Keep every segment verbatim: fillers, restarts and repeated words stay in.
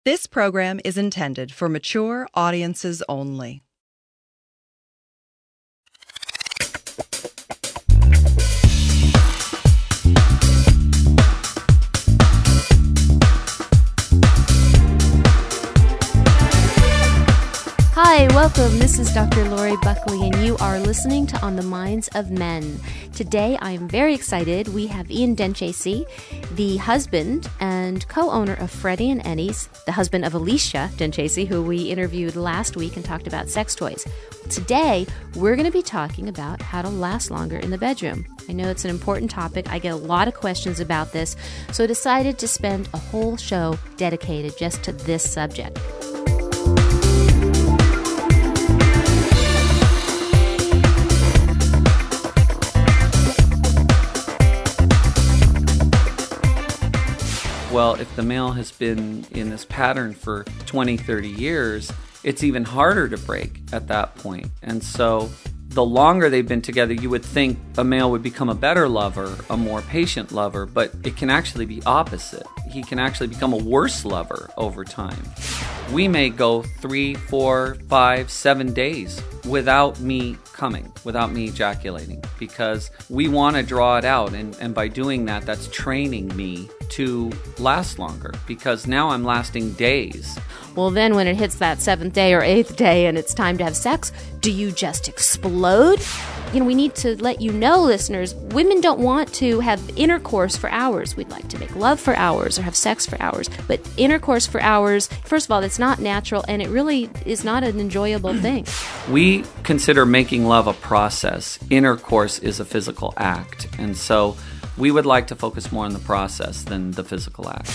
This program is intended for mature audiences only. Hi, welcome. This is Doctor Lori Buckley, and you are listening to On the Minds of Men. Today, I am very excited. We have Ian Denchasey, the husband and co-owner of Freddie and Eddie's, the husband of Alicia Denchasey, who we interviewed last week and talked about sex toys. Today, we're going to be talking about how to last longer in the bedroom. I know it's an important topic. I get a lot of questions about this, so I decided to spend a whole show dedicated just to this subject. Well, if the male has been in this pattern for twenty, thirty years, it's even harder to break at that point. And so the longer they've been together, you would think a male would become a better lover, a more patient lover, but it can actually be opposite. He can actually become a worse lover over time. We may go three, four, five, seven days without me coming, without me ejaculating, because we want to draw it out. And, and by doing that, that's training me to last longer, because now I'm lasting days. Well, then when it hits that seventh day or eighth day and it's time to have sex, do you just explode? You know, we need to let you know, listeners, women don't want to have intercourse for hours. We'd like to make love for hours or have sex for hours. But intercourse for hours, first of all, it's not natural, and it really is not an enjoyable thing. We consider making love a process. Intercourse is a physical act. And so we would like to focus more on the process than the physical act.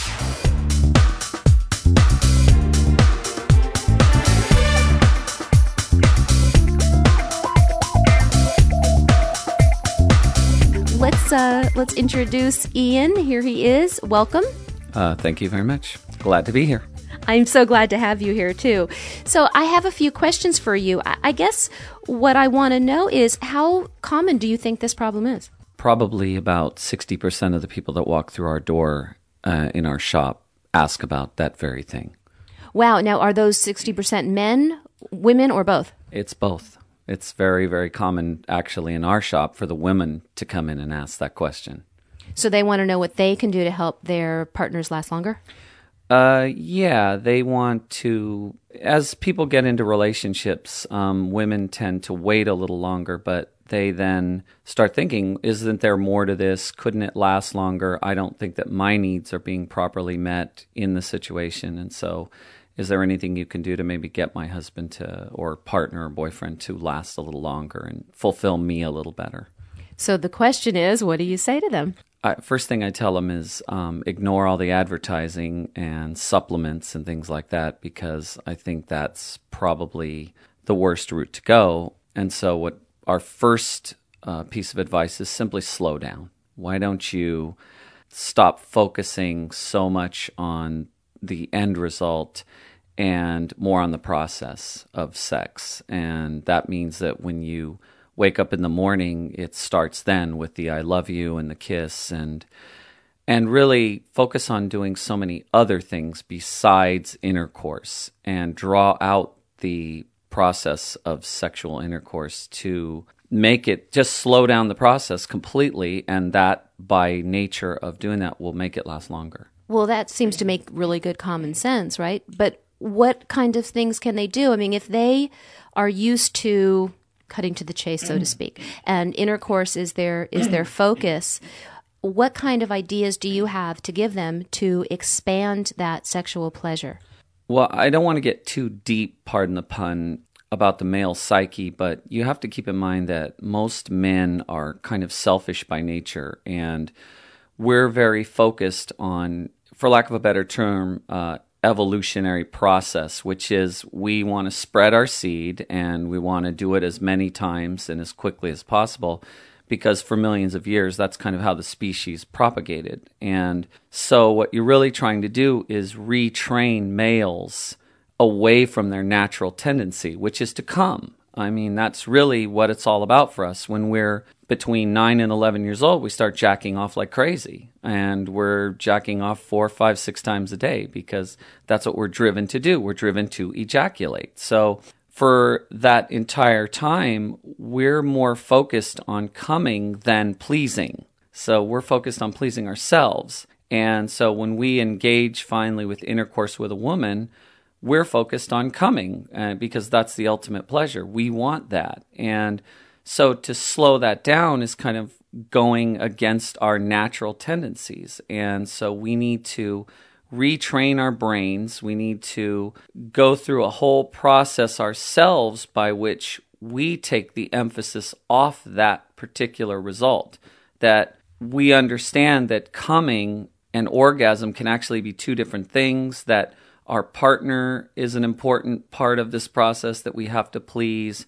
Let's uh, let's introduce Ian. Here he is. Welcome. Uh, thank you very much. Glad to be here. I'm so glad to have you here, too. So I have a few questions for you. I, I guess what I want to know is, how common do you think this problem is? Probably about sixty percent of the people that walk through our door uh, in our shop ask about that very thing. Wow. Now, are those sixty percent men, women, or both? It's both. It's very, very common, actually, in our shop for the women to come in and ask that question. So they want to know what they can do to help their partners last longer? Uh, yeah, they want to, as people get into relationships, um, women tend to wait a little longer, but they then start thinking, isn't there more to this? Couldn't it last longer? I don't think that my needs are being properly met in the situation. And so is there anything you can do to maybe get my husband to, or partner or boyfriend to last a little longer and fulfill me a little better? So the question is, what do you say to them? I, first thing I tell them is um, ignore all the advertising and supplements and things like that, because I think that's probably the worst route to go. And so what our first uh, piece of advice is simply slow down. Why don't you stop focusing so much on the end result and more on the process of sex? And that means that when you wake up in the morning, it starts then with the I love you and the kiss, and and really focus on doing so many other things besides intercourse, and draw out the process of sexual intercourse to make it, just slow down the process completely, and that by nature of doing that will make it last longer. Well, that seems to make really good common sense, right? But what kind of things can they do? I mean, if they are used to cutting to the chase, so to speak, and intercourse is their is their focus, what kind of ideas do you have to give them to expand that sexual pleasure? Well, I don't want to get too deep, pardon the pun, about the male psyche, but you have to keep in mind that most men are kind of selfish by nature, and we're very focused on, for lack of a better term, uh, evolutionary process, which is we want to spread our seed and we want to do it as many times and as quickly as possible, because for millions of years, that's kind of how the species propagated. And so what you're really trying to do is retrain males away from their natural tendency, which is to come. I mean, that's really what it's all about for us. When we're between nine and eleven years old, we start jacking off like crazy. and we're jacking off four, five, six times a day because that's what we're driven to do. We're driven to ejaculate. So for that entire time, we're more focused on coming than pleasing. So we're focused on pleasing ourselves. And so when we engage finally with intercourse with a woman, we're focused on coming uh, because that's the ultimate pleasure. We want that. And so to slow that down is kind of going against our natural tendencies. And so we need to retrain our brains. We need to go through a whole process ourselves by which we take the emphasis off that particular result. That we understand that coming and orgasm can actually be two different things, that our partner is an important part of this process that we have to please.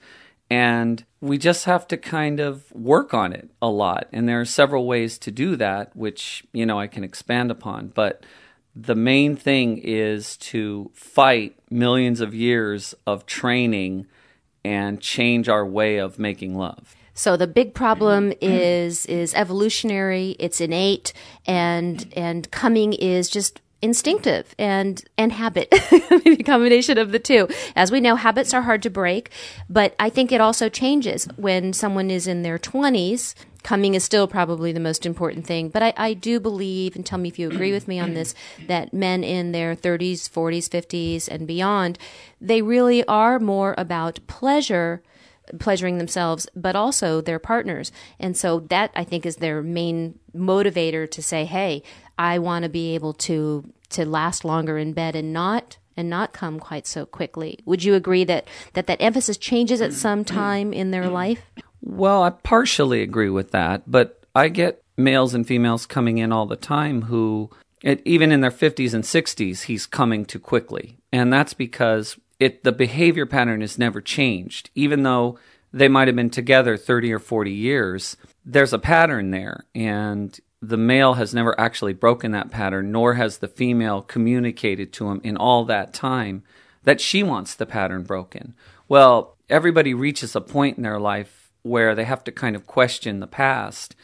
And we just have to kind of work on it a lot. And there are several ways to do that, which, you know, I can expand upon. But the main thing is to fight millions of years of training and change our way of making love. So the big problem is is evolutionary, it's innate, and and coming is just instinctive and and habit, maybe a combination of the two. As we know, habits are hard to break, but I think it also changes when someone is in their twenties. Coming is still probably the most important thing, but I, I do believe, and tell me if you agree with me on this, that men in their thirties, forties, fifties, and beyond, they really are more about pleasure, pleasuring themselves, but also their partners. And so that, I think, is their main motivator to say, hey, I want to be able to to last longer in bed and not and not come quite so quickly. Would you agree that that, that emphasis changes at some time in their life? Well, I partially agree with that, but I get males and females coming in all the time who, it, even in their fifties and sixties, he's coming too quickly. And that's because it the behavior pattern has never changed. Even though they might have been together thirty or forty years, there's a pattern there. And the male has never actually broken that pattern, nor has the female communicated to him in all that time that she wants the pattern broken. Well, everybody reaches a point in their life where they have to kind of question the past.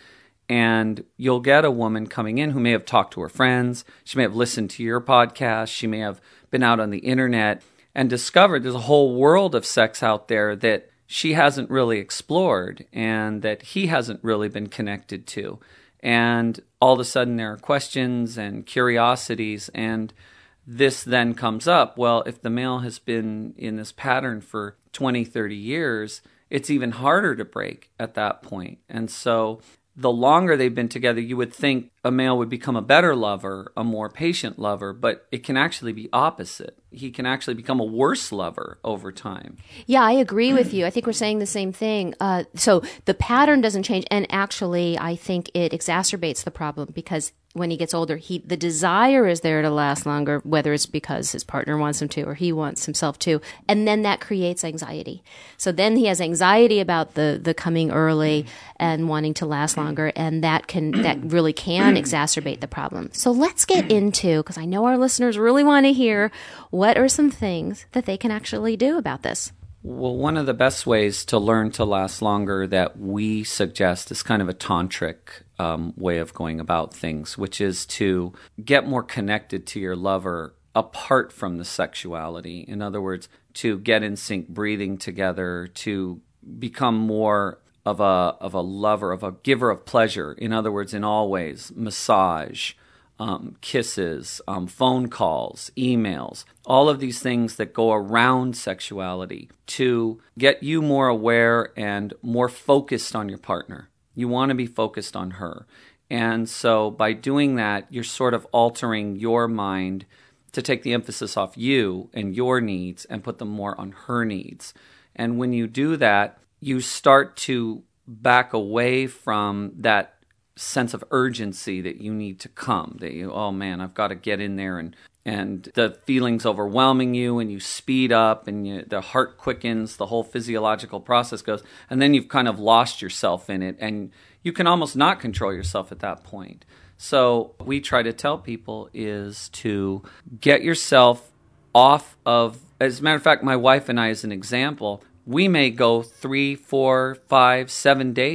And you'll get a woman coming in who may have talked to her friends, she may have listened to your podcast, she may have been out on the internet and discovered there's a whole world of sex out there that she hasn't really explored and that he hasn't really been connected to. And all of a sudden there are questions and curiosities, and this then comes up. Well, if the male has been in this pattern for twenty, thirty years, it's even harder to break at that point. And so the longer they've been together, you would think a male would become a better lover, a more patient lover, but it can actually be opposite. He can actually become a worse lover over time. Yeah, I agree with you. I think we're saying the same thing. Uh, so the pattern doesn't change, and actually I think it exacerbates the problem because when he gets older, he the desire is there to last longer, whether it's because his partner wants him to or he wants himself to, and then that creates anxiety. So then he has anxiety about the the coming early and wanting to last longer, and that can that really can exacerbate the problem. So let's get into, because I know our listeners really want to hear, what are some things that they can actually do about this? Well, one of the best ways to learn to last longer that we suggest is kind of a tantric um, way of going about things, which is to get more connected to your lover apart from the sexuality. In other words, to get in sync breathing together, to become more of a of a lover, of a giver of pleasure. In other words, in all ways, massage, Um, kisses, um, phone calls, emails, all of these things that go around sexuality to get you more aware and more focused on your partner. You want to be focused on her. And so by doing that, you're sort of altering your mind to take the emphasis off you and your needs and put them more on her needs. And when you do that, you start to back away from that sense of urgency that you need to come, that you, oh man, I've got to get in there, and and the feeling's overwhelming you, and you speed up, and you, the heart quickens, the whole physiological process goes, and then you've kind of lost yourself in it, and you can almost not control yourself at that point. So what we try to tell people is to get yourself off of, as a matter of fact, my wife and I, as an example, we may go three, four, five, seven days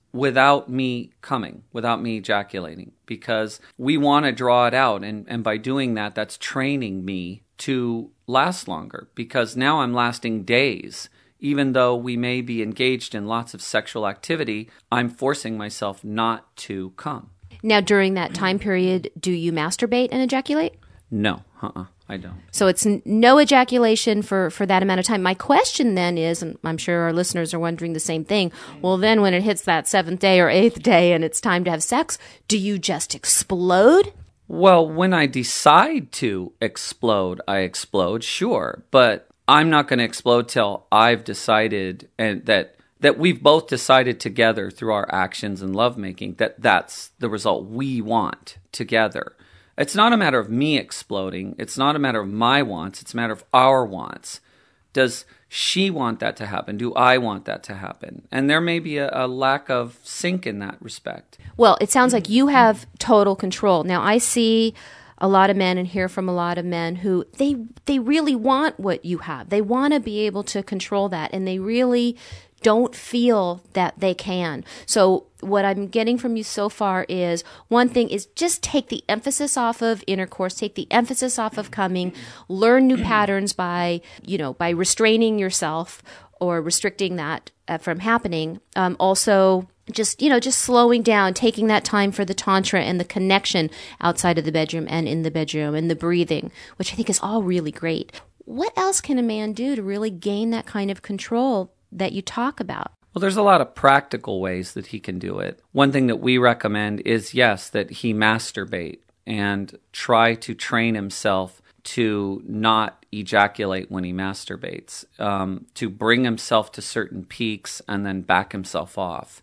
without me coming, without me ejaculating, because we want to draw it out. And, and by doing that, that's training me to last longer, because now I'm lasting days. Even though we may be engaged in lots of sexual activity, I'm forcing myself not to come. Now, during that time period, do you masturbate and ejaculate? No, uh-uh, I don't. So it's n- no ejaculation for, for that amount of time. My question then is, and I'm sure our listeners are wondering the same thing, well, then when it hits that seventh day or eighth day and it's time to have sex, do you just explode? Well, when I decide to explode, I explode, sure. But I'm not going to explode till I've decided, and that that we've both decided together through our actions and lovemaking that that's the result we want together. It's not a matter of me exploding. It's not a matter of my wants. It's a matter of our wants. Does she want that to happen? Do I want that to happen? And there may be a, a lack of sync in that respect. Well, it sounds like you have total control. Now, I see a lot of men and hear from a lot of men who they they really want what you have. They want to be able to control that, and they really don't feel that they can. So what I'm getting from you so far is, one thing is just take the emphasis off of intercourse, take the emphasis off of coming, learn new patterns by, you know, by restraining yourself or restricting that uh, from happening. Um, also, just, you know, just slowing down, taking that time for the tantra and the connection outside of the bedroom and in the bedroom, and the breathing, which I think is all really great. What else can a man do to really gain that kind of control that you talk about? Well, there's a lot of practical ways that he can do it. One thing that we recommend is, yes, that he masturbate and try to train himself to not ejaculate when he masturbates, um, to bring himself to certain peaks and then back himself off.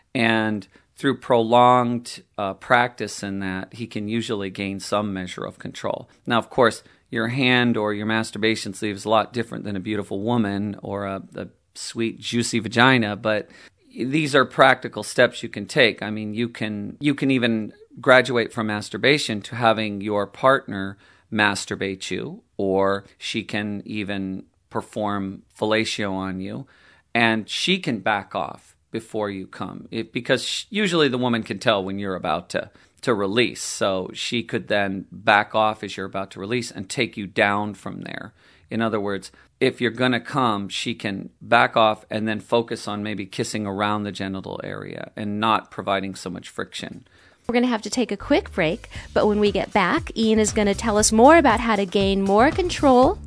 And through prolonged uh, practice in that, he can usually gain some measure of control. Now, of course, your hand or your masturbation sleeve is a lot different than a beautiful woman or a, a sweet, juicy vagina, but these are practical steps you can take. I mean, you can you can even graduate from masturbation to having your partner masturbate you, or she can even perform fellatio on you, and she can back off before you come, it, because usually the woman can tell when you're about to, to release. So she could then back off as you're about to release and take you down from there. In other words, if you're going to come, she can back off and then focus on maybe kissing around the genital area and not providing so much friction. We're going to have to take a quick break, but when we get back, Ian is going to tell us more about how to gain more control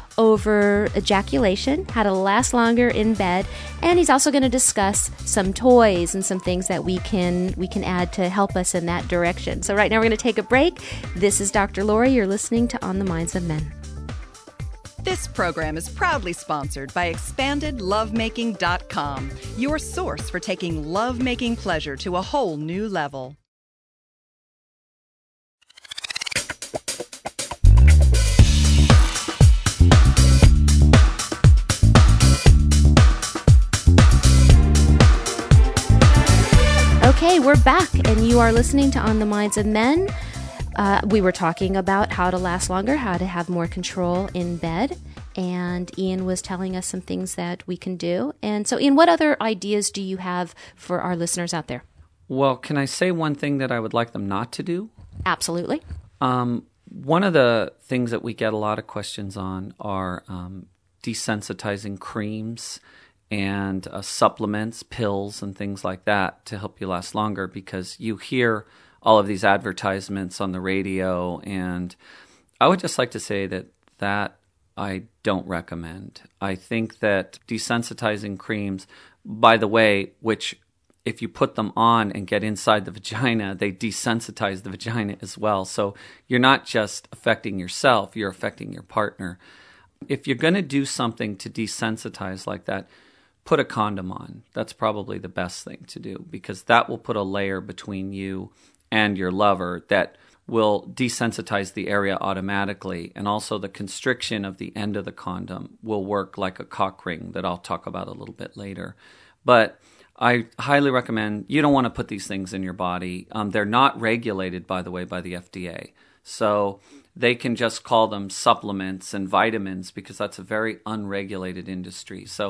over ejaculation, how to last longer in bed, and he's also going to discuss some toys and some things that we can we can add to help us in that direction. So right now we're going to take a break. This is Doctor Lori. You're listening to On the Minds of Men. This program is proudly sponsored by expanded lovemaking dot com, your source for taking lovemaking pleasure to a whole new level. Okay, we're back, and you are listening to On the Minds of Men. Uh, we were talking about how to last longer, how to have more control in bed, and Ian was telling us some things that we can do. And so, Ian, what other ideas do you have for our listeners out there? Well, can I say one thing that I would like them not to do? Absolutely. Um, one of the things that we get a lot of questions on are um, desensitizing creams and uh, supplements, pills, and things like that to help you last longer, because you hear all of these advertisements on the radio, and I would just like to say that that I don't recommend. I think that desensitizing creams, by the way, which if you put them on and get inside the vagina, they desensitize the vagina as well. So you're not just affecting yourself, you're affecting your partner. If you're going to do something to desensitize like that, put a condom on. That's probably the best thing to do, because that will put a layer between you and your lover that will desensitize the area automatically. And also the constriction of the end of the condom will work like a cock ring that I'll talk about a little bit later. But I highly recommend, you don't want to put these things in your body. Um, they're not regulated, by the way, by the F D A. So they can just call them supplements and vitamins, because that's a very unregulated industry. So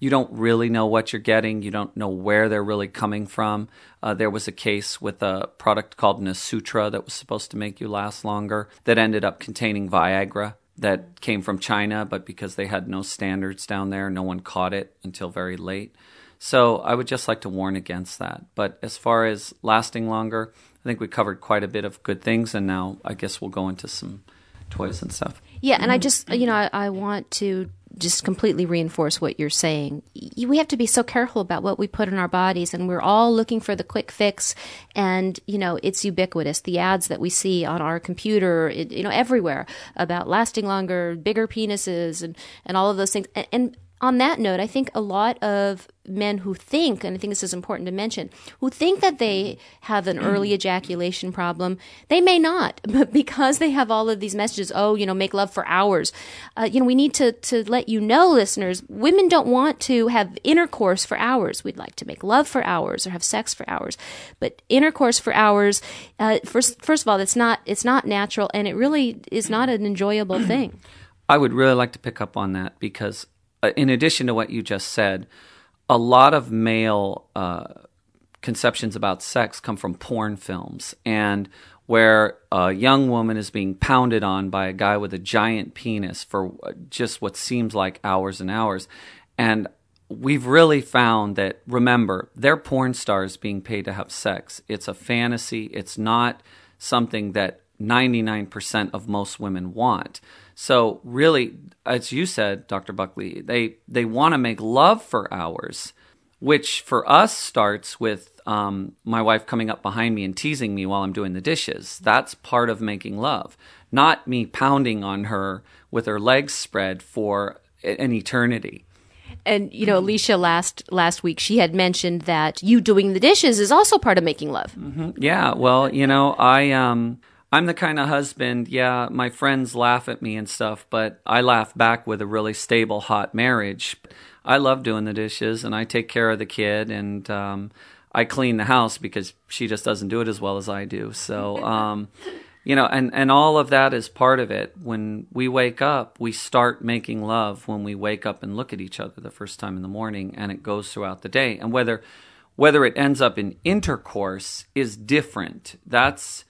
you don't really know what you're getting. You don't know where they're really coming from. Uh, there was a case with a product called Nasutra that was supposed to make you last longer that ended up containing Viagra that came from China, but because they had no standards down there, no one caught it until very late. So I would just like to warn against that. But as far as lasting longer, I think we covered quite a bit of good things, and now I guess we'll go into some toys and stuff. Yeah, and I just, you know, I, I want to just completely reinforce what you're saying. We have to be so careful about what we put in our bodies, and we're all looking for the quick fix, and, you know, it's ubiquitous. The ads that we see on our computer, it, you know, everywhere about lasting longer, bigger penises, and, and all of those things. And, and on that note, I think a lot of men who think, and I think this is important to mention, who think that they have an early ejaculation problem, they may not, but because they have all of these messages, oh, you know, make love for hours. Uh, you know, we need to, to let you know, listeners, women don't want to have intercourse for hours. We'd like to make love for hours or have sex for hours. But intercourse for hours, uh, first, first of all, it's not, it's not natural, and it really is not an enjoyable thing. I would really like to pick up on that because uh, in addition to what you just said, a lot of male uh, conceptions about sex come from porn films, and where a young woman is being pounded on by a guy with a giant penis for just what seems like hours and hours. And we've really found that, remember, they're porn stars being paid to have sex. It's a fantasy. It's not something that ninety-nine percent of most women want. So really, as you said, Doctor Buckley, they, they want to make love for hours, which for us starts with um, my wife coming up behind me and teasing me while I'm doing the dishes. That's part of making love, not me pounding on her with her legs spread for an eternity. And, you know, Alicia, last last week, she had mentioned that you doing the dishes is also part of making love. Mm-hmm. Yeah, well, you know, I... Um, I'm the kind of husband, yeah, my friends laugh at me and stuff, but I laugh back with a really stable, hot marriage. I love doing the dishes, and I take care of the kid, and um, I clean the house because she just doesn't do it as well as I do. So, um, you know, and, and all of that is part of it. When we wake up, we start making love when we wake up and look at each other the first time in the morning, and it goes throughout the day. And whether whether it ends up in intercourse is different. That's...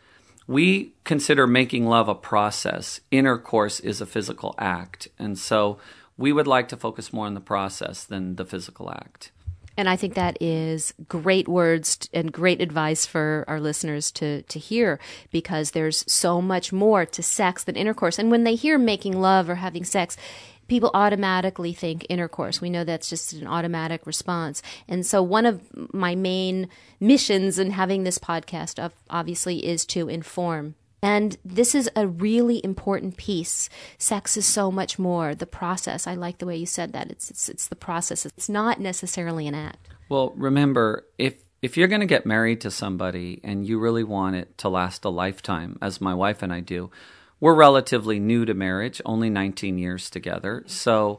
We consider making love a process. Intercourse is a physical act. And so we would like to focus more on the process than the physical act. And I think that is great words and great advice for our listeners to, to hear, because there's so much more to sex than intercourse. And when they hear making love or having sex, people automatically think intercourse. We know that's just an automatic response. And so one of my main missions in having this podcast, obviously, is to inform. And this is a really important piece. Sex is so much more. The process. I like the way you said that. It's it's, it's the process. It's not necessarily an act. Well, remember, if if you're going to get married to somebody and you really want it to last a lifetime, as my wife and I do, we're relatively new to marriage, only nineteen years together. So,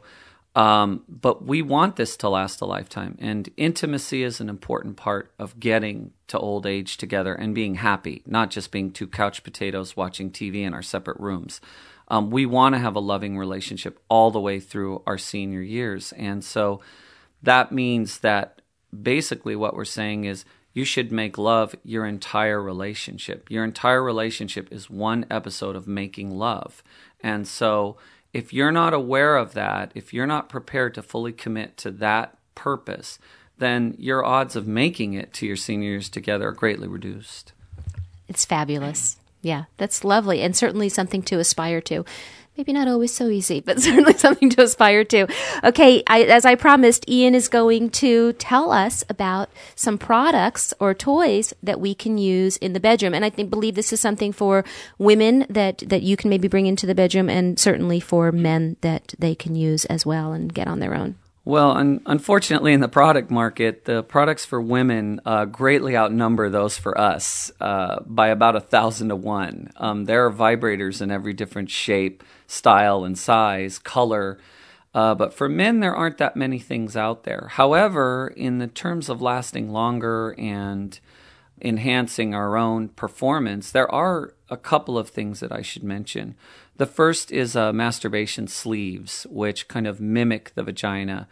um, but we want this to last a lifetime. And intimacy is an important part of getting to old age together and being happy, not just being two couch potatoes watching T V in our separate rooms. Um, we want to have a loving relationship all the way through our senior years. And so that means that basically what we're saying is, you should make love your entire relationship. Your entire relationship is one episode of making love. And so if you're not aware of that, if you're not prepared to fully commit to that purpose, then your odds of making it to your senior years together are greatly reduced. It's fabulous. Yeah, that's lovely, and certainly something to aspire to. Maybe not always so easy, but certainly something to aspire to. Okay, I, as I promised, Ian is going to tell us about some products or toys that we can use in the bedroom. And I think believe this is something for women that, that you can maybe bring into the bedroom, and certainly for men that they can use as well and get on their own. Well, un- unfortunately, in the product market, the products for women uh, greatly outnumber those for us uh, by about a thousand to one. Um, there are vibrators in every different shape, style, and size, color. Uh, but for men, there aren't that many things out there. However, in the terms of lasting longer and enhancing our own performance, there are a couple of things that I should mention. The first is uh, masturbation sleeves, which kind of mimic the vagina.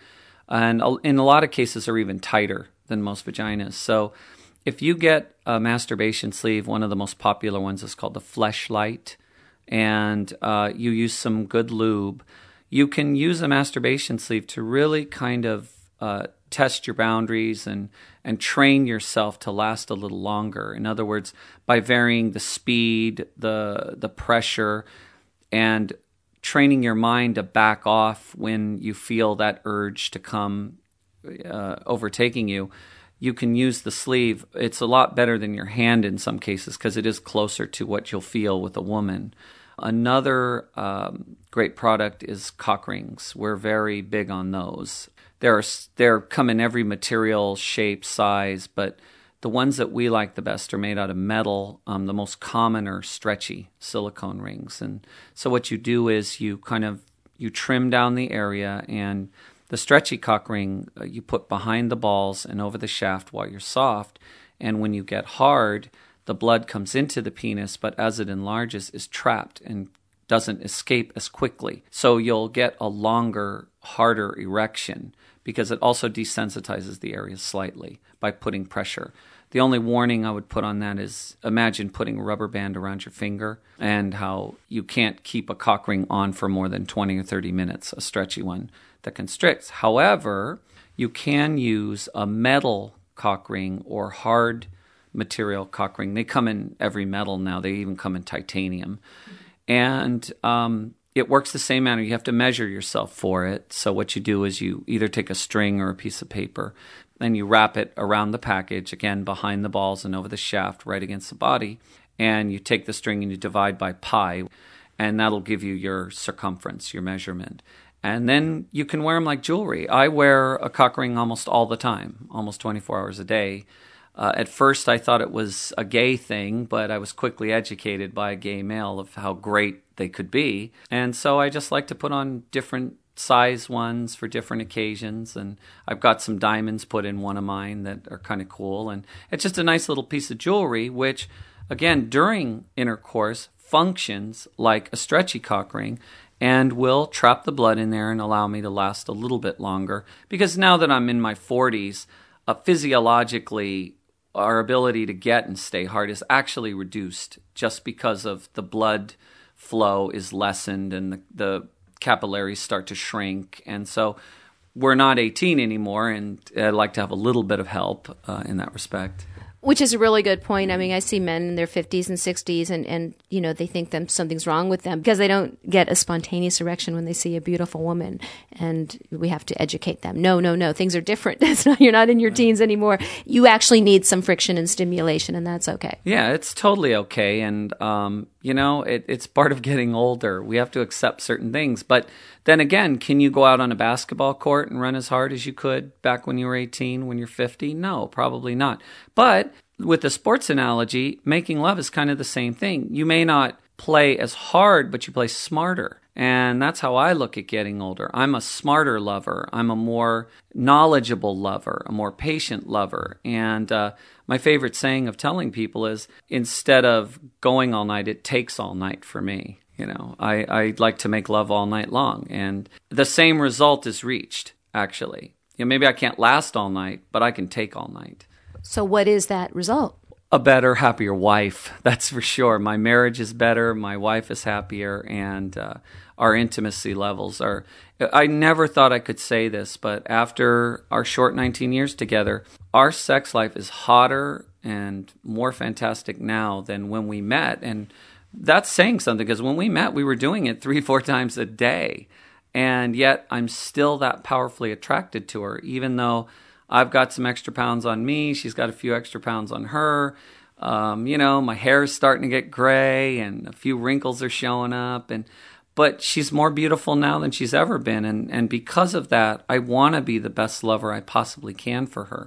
and in a lot of cases are even tighter than most vaginas. So if you get a masturbation sleeve, one of the most popular ones is called the Fleshlight, and uh, you use some good lube, you can use a masturbation sleeve to really kind of uh, test your boundaries and, and train yourself to last a little longer. In other words, by varying the speed, the the pressure, and training your mind to back off when you feel that urge to come uh, overtaking you, you can use the sleeve. It's a lot better than your hand in some cases because it is closer to what you'll feel with a woman. Another um, great product is cock rings. We're very big on those. They're, they're come in every material, shape, size, but the ones that we like the best are made out of metal. Um, the most common are stretchy silicone rings. And so what you do is you kind of, you trim down the area, and the stretchy cock ring uh, you put behind the balls and over the shaft while you're soft. And when you get hard, the blood comes into the penis, but as it enlarges, is trapped and doesn't escape as quickly. So you'll get a longer, harder erection because it also desensitizes the area slightly by putting pressure. The only warning I would put on that is imagine putting a rubber band around your finger and how you can't keep a cock ring on for more than twenty or thirty minutes, a stretchy one that constricts. However, you can use a metal cock ring or hard material cock ring. They come in every metal now. They even come in titanium. And um, it works the same manner. You have to measure yourself for it. So what you do is you either take a string or a piece of paper and you wrap it around the package, again, behind the balls and over the shaft, right against the body. And you take the string and you divide by pi, and that'll give you your circumference, your measurement. And then you can wear them like jewelry. I wear a cock ring almost all the time, almost twenty-four hours a day. Uh, at first, I thought it was a gay thing, but I was quickly educated by a gay male of how great they could be. And so I just like to put on different size ones for different occasions. And I've got some diamonds put in one of mine that are kind of cool. And it's just a nice little piece of jewelry, which, again, during intercourse functions like a stretchy cock ring and will trap the blood in there and allow me to last a little bit longer. Because now that I'm in my forties, uh, physiologically, our ability to get and stay hard is actually reduced just because of the blood flow is lessened and the, the capillaries start to shrink. And so we're not eighteen anymore, and I'd like to have a little bit of help uh, in that respect. Which is a really good point. I mean, I see men in their fifties and sixties and, and, you know, they think them something's wrong with them because they don't get a spontaneous erection when they see a beautiful woman. And we have to educate them. No, no, no, things are different. It's not, you're not in your teens anymore. You actually need some friction and stimulation, and that's okay. Yeah, it's totally okay. And, um, you know, it, it's part of getting older. We have to accept certain things. But then again, can you go out on a basketball court and run as hard as you could back when you were eighteen, when you're fifty? No, probably not. But with the sports analogy, making love is kind of the same thing. You may not play as hard, but you play smarter. And that's how I look at getting older. I'm a smarter lover. I'm a more knowledgeable lover, a more patient lover. And uh, my favorite saying of telling people is, instead of going all night, it takes all night for me. You know, I, I like to make love all night long. And the same result is reached, actually. You know, maybe I can't last all night, but I can take all night. So what is that result? A better, happier wife, that's for sure. My marriage is better, my wife is happier, and uh, our intimacy levels are... I never thought I could say this, but after our short nineteen years together, our sex life is hotter and more fantastic now than when we met. And that's saying something, because when we met, we were doing it three, four times a day. And yet I'm still that powerfully attracted to her, even though I've got some extra pounds on me. She's got a few extra pounds on her. Um, you know, my hair's starting to get gray and a few wrinkles are showing up. And but she's more beautiful now than she's ever been. And, and because of that, I want to be the best lover I possibly can for her.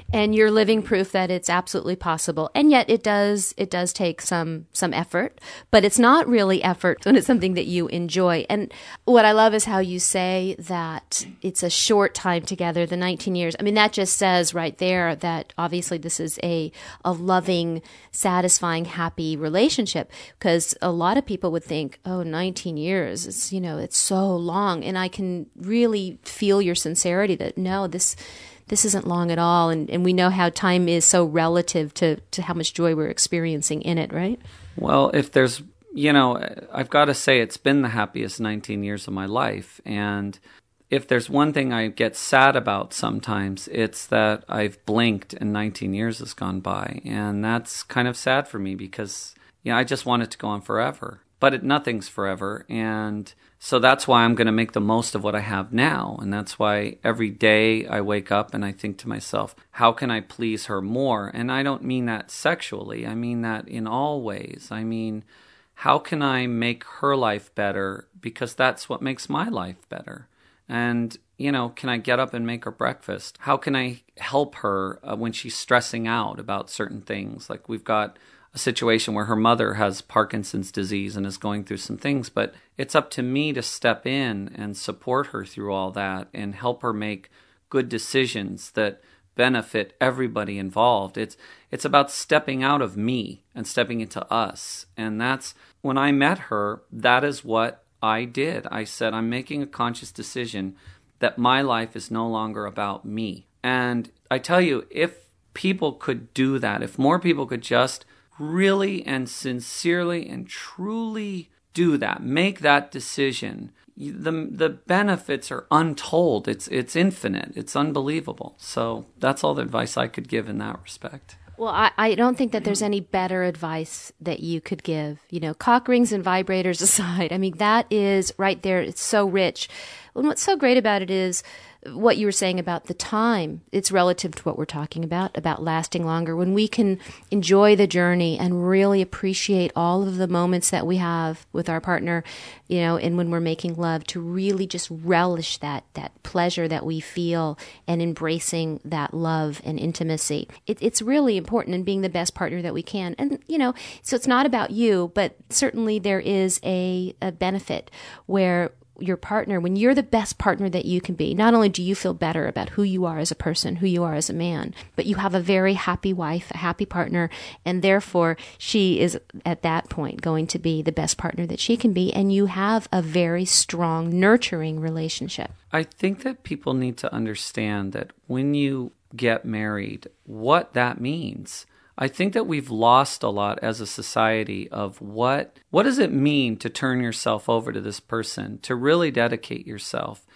And you're living proof that it's absolutely possible. And yet it does it does take some some effort, but it's not really effort when it's something that you enjoy. And what I love is how you say that it's a short time together, the nineteen years. I mean, that just says right there that obviously this is a a loving, satisfying, happy relationship, because a lot of people would think, "Oh, nineteen years, it's, you know, it's so long." And I can really feel your sincerity that no, this This isn't long at all, and, and we know how time is so relative to, to how much joy we're experiencing in it, right? Well, if there's, you know, I've got to say it's been the happiest nineteen years of my life, and if there's one thing I get sad about sometimes, it's that I've blinked and nineteen years has gone by, and that's kind of sad for me because, you know, I just want it to go on forever. But it, nothing's forever, and so that's why I'm going to make the most of what I have now, and that's why every day I wake up and I think to myself, how can I please her more? And I don't mean that sexually. I mean that in all ways. I mean, how can I make her life better, because that's what makes my life better? And, you know, can I get up and make her breakfast? How can I help her uh, when she's stressing out about certain things? Like we've got a situation where her mother has Parkinson's disease and is going through some things, but it's up to me to step in and support her through all that and help her make good decisions that benefit everybody involved. It's it's about stepping out of me and stepping into us. And that's when I met her, that is what I did. I said, I'm making a conscious decision that my life is no longer about me. And I tell you, if people could do that, if more people could just really and sincerely and truly do that, make that decision, the the benefits are untold. It's it's infinite. It's unbelievable. So that's all the advice I could give in that respect. Well, I, I don't think that there's any better advice that you could give. You know, cock rings and vibrators aside, I mean, that is right there. It's so rich. And what's so great about it is what you were saying about the time. It's relative to what we're talking about, about lasting longer. When we can enjoy the journey and really appreciate all of the moments that we have with our partner, you know, and when we're making love, to really just relish that, that pleasure that we feel and embracing that love and intimacy. It, it's really important in being the best partner that we can. And, you know, so it's not about you, but certainly there is a, a benefit where your partner, when you're the best partner that you can be, not only do you feel better about who you are as a person, who you are as a man, but you have a very happy wife, a happy partner, and therefore she is at that point going to be the best partner that she can be, and you have a very strong, nurturing relationship. I think that people need to understand that when you get married, what that means. I think that we've lost a lot as a society of what what does it mean to turn yourself over to this person, to really dedicate yourself.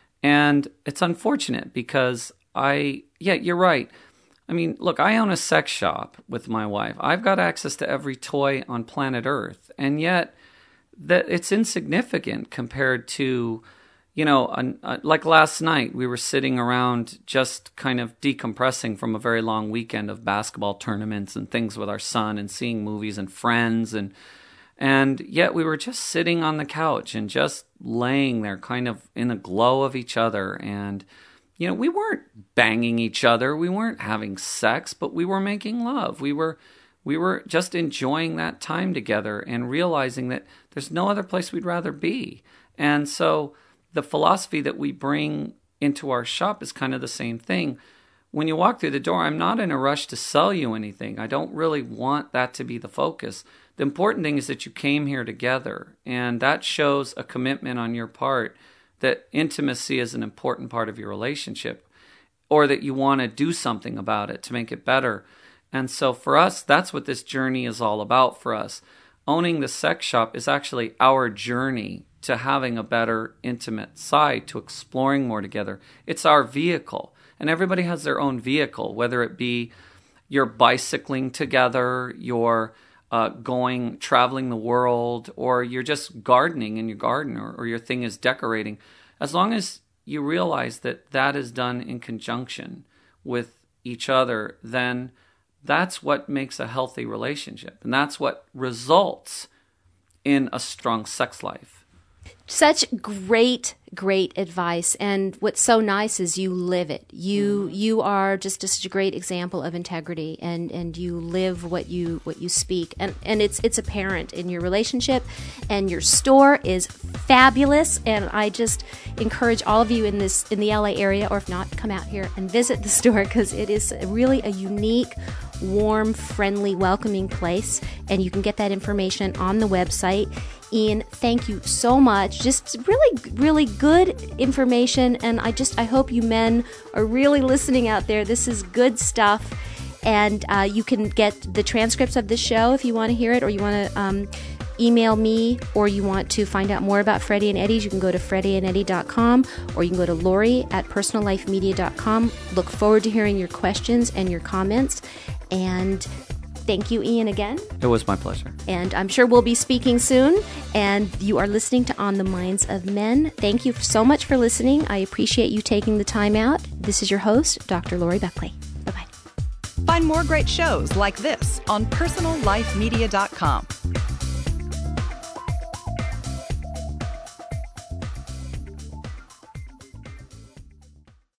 And it's unfortunate because I, yeah, you're right. I mean, look, I own a sex shop with my wife. I've got access to every toy on planet Earth. And yet that it's insignificant compared to, you know, uh, like last night, we were sitting around just kind of decompressing from a very long weekend of basketball tournaments and things with our son and seeing movies and friends. And and yet we were just sitting on the couch and just laying there kind of in the glow of each other. And, you know, we weren't banging each other. We weren't having sex, but we were making love. We were we were just enjoying that time together and realizing that there's no other place we'd rather be. And so the philosophy that we bring into our shop is kind of the same thing. When you walk through the door, I'm not in a rush to sell you anything. I don't really want that to be the focus. The important thing is that you came here together, and that shows a commitment on your part that intimacy is an important part of your relationship, or that you want to do something about it to make it better. And so for us, that's what this journey is all about for us. Owning the sex shop is actually our journey to having a better intimate side, to exploring more together. It's our vehicle. And everybody has their own vehicle, whether it be you're bicycling together, you're uh, going, traveling the world, or you're just gardening in your garden, or, or your thing is decorating. As long as you realize that that is done in conjunction with each other, then that's what makes a healthy relationship. And that's what results in a strong sex life. Such great, great advice. And what's so nice is you live it. You you are just a, such a great example of integrity, and, and you live what you what you speak. And and it's it's apparent in your relationship, and your store is fabulous. And I just encourage all of you in this in the L A area, or if not, come out here and visit the store, because it is really a unique, warm, friendly, welcoming place. And you can get that information on the website. Ian, thank you so much. Just really, really good information. And I just, I hope you men are really listening out there. This is good stuff. And uh, you can get the transcripts of this show if you want to hear it, or you want to um, email me, or you want to find out more about Freddie and Eddie's. You can go to freddie and eddie dot com, or you can go to Lori at personal life media dot com. Look forward to hearing your questions and your comments. And thank you, Ian, again. It was my pleasure. And I'm sure we'll be speaking soon. And you are listening to On the Minds of Men. Thank you so much for listening. I appreciate you taking the time out. This is your host, Doctor Lori Buckley. Bye-bye. Find more great shows like this on personal life media dot com.